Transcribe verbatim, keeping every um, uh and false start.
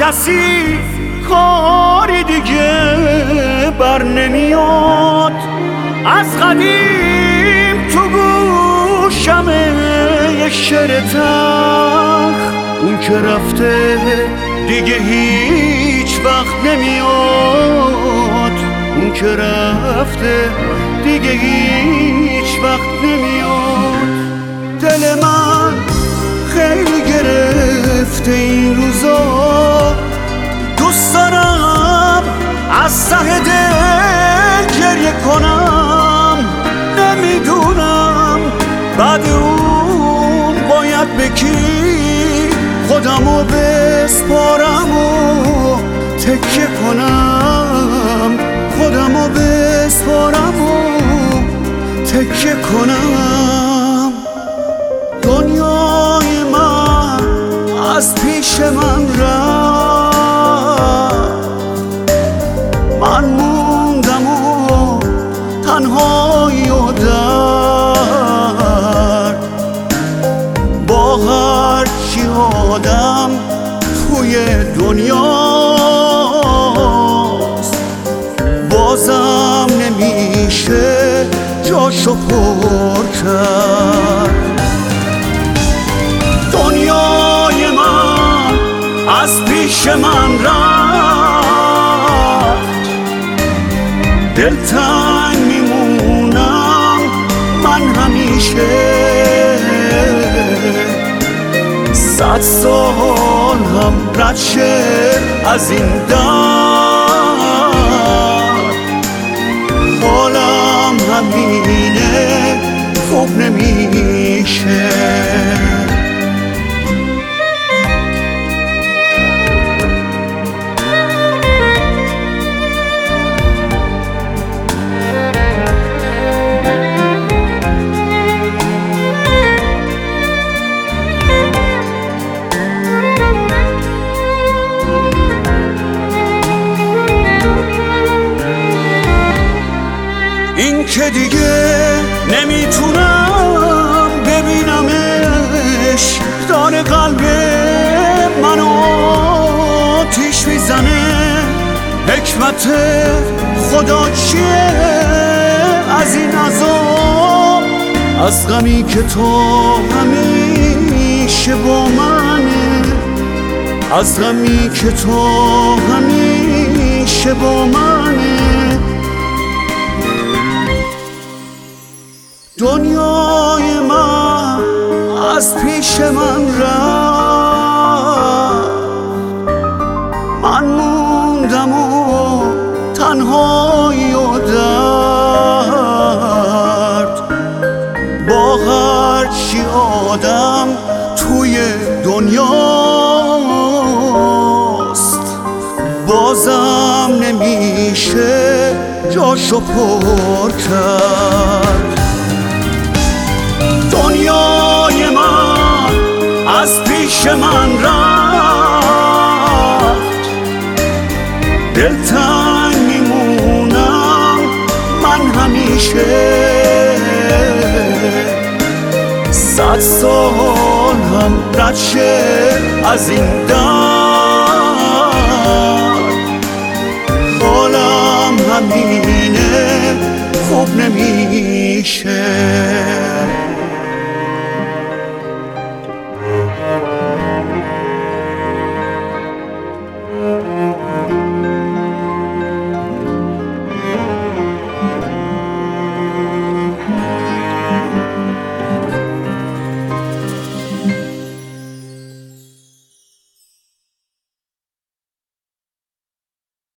کسی کاری دیگه بر نمیاد. از قدیم تو گوشمه یه شعر تلخ، اون که رفته دیگه هیچ وقت نمیاد. اون که رفته دیگه هیچ وقت نمیاد. دل من خیلی گرفته این روزا، دوست دارم از ته دل گریه کنم. نمیدونم بعد اون باید به کی خودمو بسپارم و تکیه کنم. خودمو بسپارم و تکیه کنم. دنیای من از پیش من رفت، من موندم و تنهایی و درد. با هر چی آدم توی دنیاست، بازم نمیشه جاشو پر کرد. دنیای من از پیش من رفت، دلتنگ میمونم من همیشه. صد سال هم رد شه از این درد، حالم همینه خوب نمیشه. این که دیگه نمیتونم ببینمش، داره قلب منو آتیش میزنه. حکمت خدا چیه از این عذاب؟ از غمی که تو همیشه با منه، از غمی که تو همیشه با منه. دنیای من از پیش من رفت، من موندم و تنهایی و درد. با هر چی آدم توی دنیاست، بازم نمیشه جاشو پر کرد. دنیای من از پیش من رفت، دلتنگ میمونم من همیشه. صد سال هم رد شه از این درد، حالم همینه خوب نمیشه.